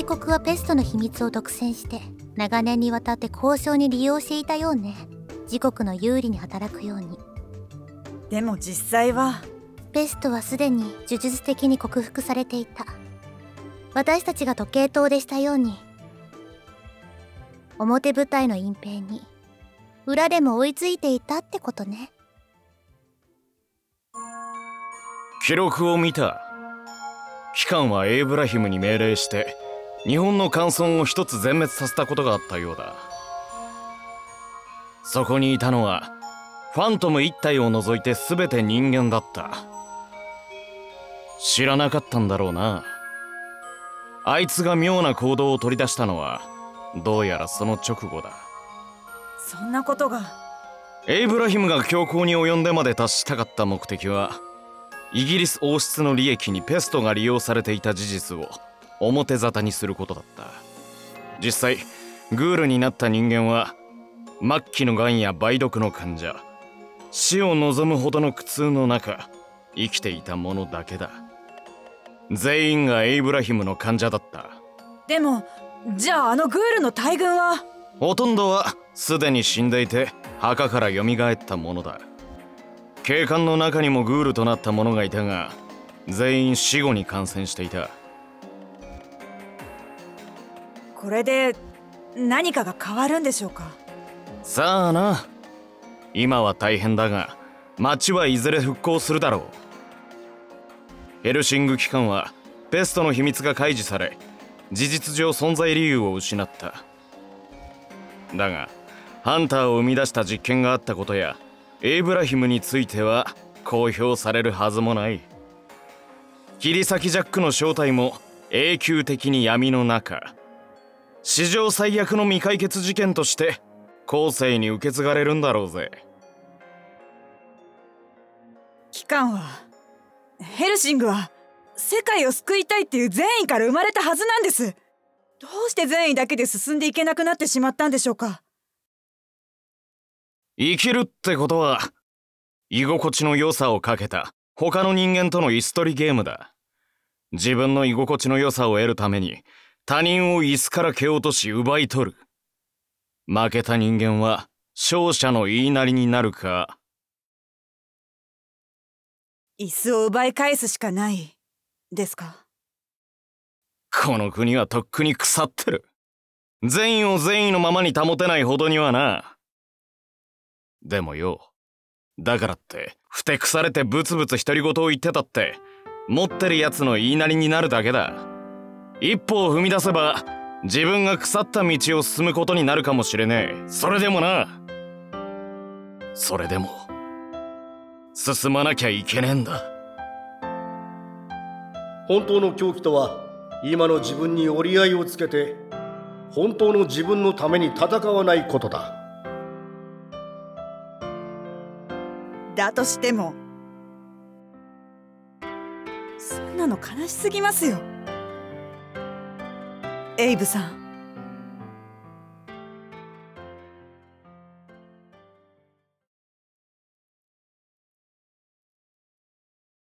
国はペストの秘密を独占して長年にわたって交渉に利用していたようね。自国の有利に働くように。 でも実際はペストはすでに呪術的に克服されていた。私たちが時計塔でしたように、表舞台の隠蔽に裏でも追いついていたってことね。 記録を見た。機関はエイブラヒムに命令して日本の艦村を一つ全滅させたことがあったようだ。そこにいたのはファントム一体を除いて全て人間だった。知らなかったんだろうな。あいつが妙な行動を取り出したのはどうやらその直後だ。 そんなことが。 エイブラヒムが強行に及んでまで達したかった目的は、イギリス王室の利益にペストが利用されていた事実を表沙汰にすることだった。実際グールになった人間は末期の癌や梅毒の患者、死を望むほどの苦痛の中生きていた者だけだ。全員がエイブラヒムの患者だった。 でもじゃあグールの大軍は。 ほとんどはすでに死んでいて墓から蘇ったものだ。警官の中にもグールとなった者がいたが、全員死後に感染していた。 これで何かが変わるんでしょうか。 さあな。今は大変だが町はいずれ復興するだろう。ヘルシング機関はペストの秘密が開示され、事実上存在理由を失った。だがハンターを生み出した実験があったことやエイブラヒムについては公表されるはずもない。切り裂きジャックの正体も永久的に闇の中、史上最悪の未解決事件として後世に受け継がれるんだろうぜ。 機関は、ヘルシングは世界を救いたいっていう善意から生まれたはずなんです。どうして善意だけで進んでいけなくなってしまったんでしょうか。 生きるってことは居心地の良さをかけた他の人間との椅子取りゲームだ。自分の居心地の良さを得るために他人を椅子から蹴落とし奪い取る。負けた人間は勝者の言いなりになるか。 椅子を奪い返すしかないですか。 この国はとっくに腐ってる。善意を善意のままに保てないほどにはな。でもよ、だからってふてくされてブツブツ独り言を言ってたって持ってるやつの言いなりになるだけだ。一歩を踏み出せば自分が腐った道を進むことになるかもしれねえ。それでも進まなきゃいけねえんだ。 本当の狂気とは今の自分に折り合いをつけて本当の自分のために戦わないことだ。 だとしてもそんなの悲しすぎますよ。エイブさん、